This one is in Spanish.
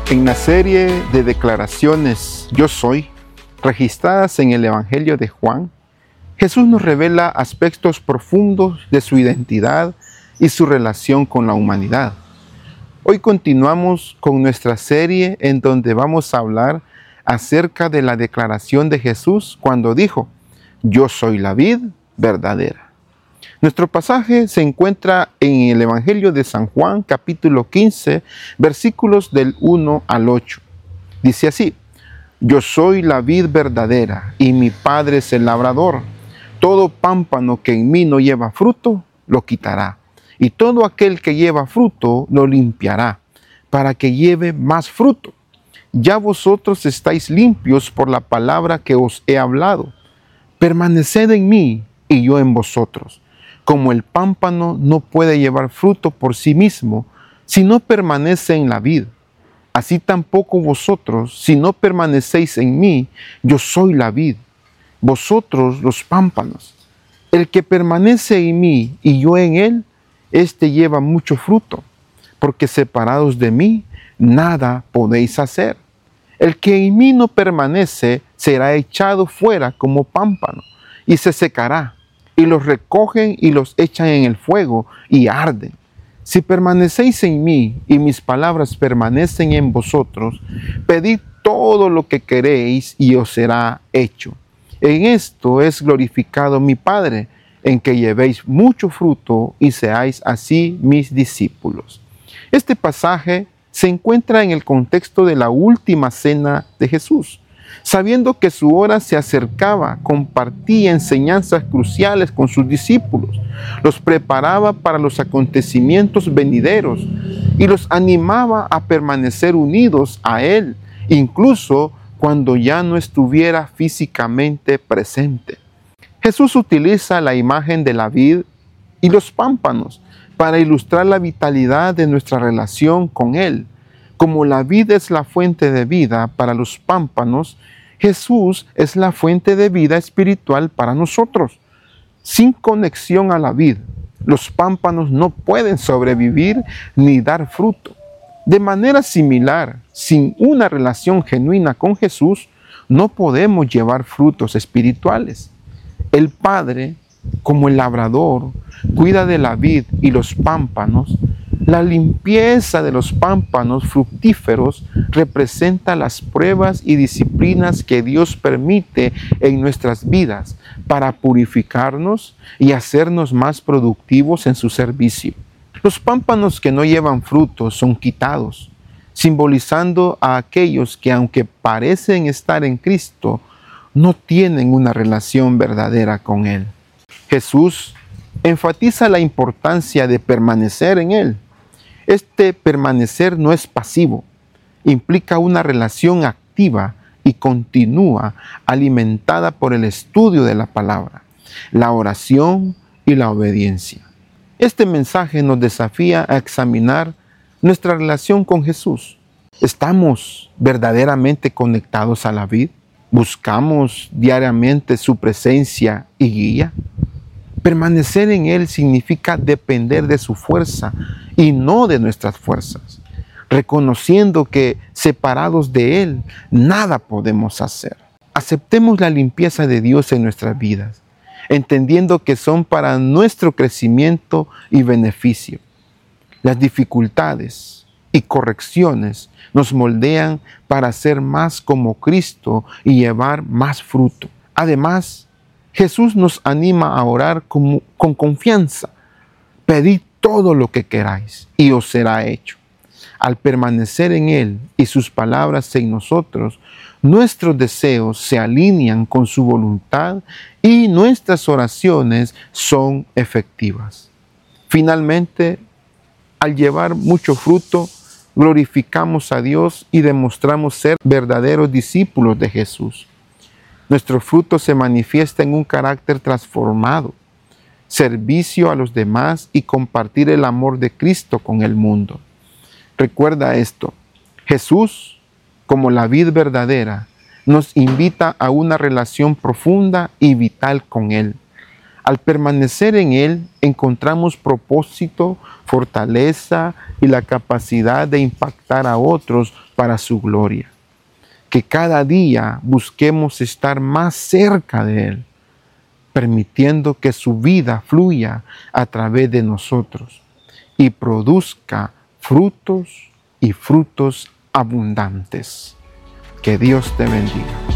En la serie de declaraciones Yo Soy, registradas en el Evangelio de Juan, Jesús nos revela aspectos profundos de su identidad y su relación con la humanidad. Hoy continuamos con nuestra serie en donde vamos a hablar acerca de la declaración de Jesús cuando dijo: Yo soy la vid verdadera. Nuestro pasaje se encuentra en el Evangelio de San Juan, capítulo 15, versículos del 1 al 8. Dice así: Yo soy la vid verdadera y mi Padre es el labrador. Todo pámpano que en mí no lleva fruto, lo quitará. Y todo aquel que lleva fruto, lo limpiará, para que lleve más fruto. Ya vosotros estáis limpios por la palabra que os he hablado. Permaneced en mí y yo en vosotros. Como el pámpano no puede llevar fruto por sí mismo, si no permanece en la vid, así tampoco vosotros, si no permanecéis en mí. Yo soy la vid, vosotros los pámpanos. El que permanece en mí y yo en él, éste lleva mucho fruto, porque separados de mí, nada podéis hacer. El que en mí no permanece será echado fuera como pámpano y se secará. Y los recogen y los echan en el fuego y arden. Si permanecéis en mí y mis palabras permanecen en vosotros, pedid todo lo que queréis y os será hecho. En esto es glorificado mi Padre, en que llevéis mucho fruto y seáis así mis discípulos. Este pasaje se encuentra en el contexto de la última cena de Jesús. Sabiendo que su hora se acercaba, compartía enseñanzas cruciales con sus discípulos, los preparaba para los acontecimientos venideros y los animaba a permanecer unidos a Él, incluso cuando ya no estuviera físicamente presente. Jesús utiliza la imagen de la vid y los pámpanos para ilustrar la vitalidad de nuestra relación con Él. Como la vid es la fuente de vida para los pámpanos, Jesús es la fuente de vida espiritual para nosotros. Sin conexión a la vid, los pámpanos no pueden sobrevivir ni dar fruto. De manera similar, sin una relación genuina con Jesús, no podemos llevar frutos espirituales. El Padre, como el labrador, cuida de la vid y los pámpanos. La limpieza de los pámpanos fructíferos representa las pruebas y disciplinas que Dios permite en nuestras vidas para purificarnos y hacernos más productivos en su servicio. Los pámpanos que no llevan frutos son quitados, simbolizando a aquellos que, aunque parecen estar en Cristo, no tienen una relación verdadera con Él. Jesús enfatiza la importancia de permanecer en Él. Este permanecer no es pasivo, implica una relación activa y continua, alimentada por el estudio de la palabra, la oración y la obediencia. Este mensaje nos desafía a examinar nuestra relación con Jesús. ¿Estamos verdaderamente conectados a la vid? ¿Buscamos diariamente su presencia y guía? Permanecer en Él significa depender de su fuerza y no de nuestras fuerzas, reconociendo que separados de Él, nada podemos hacer. Aceptemos la limpieza de Dios en nuestras vidas, entendiendo que son para nuestro crecimiento y beneficio. Las dificultades y correcciones nos moldean para ser más como Cristo y llevar más fruto. Además, Jesús nos anima a orar con confianza. Pedid todo lo que queráis y os será hecho. Al permanecer en Él y sus palabras en nosotros, nuestros deseos se alinean con su voluntad y nuestras oraciones son efectivas. Finalmente, al llevar mucho fruto, glorificamos a Dios y demostramos ser verdaderos discípulos de Jesús. Nuestro fruto se manifiesta en un carácter transformado, servicio a los demás y compartir el amor de Cristo con el mundo. Recuerda esto: Jesús, como la vid verdadera, nos invita a una relación profunda y vital con Él. Al permanecer en Él, encontramos propósito, fortaleza y la capacidad de impactar a otros para su gloria. Que cada día busquemos estar más cerca de Él, permitiendo que su vida fluya a través de nosotros y produzca frutos y frutos abundantes. Que Dios te bendiga.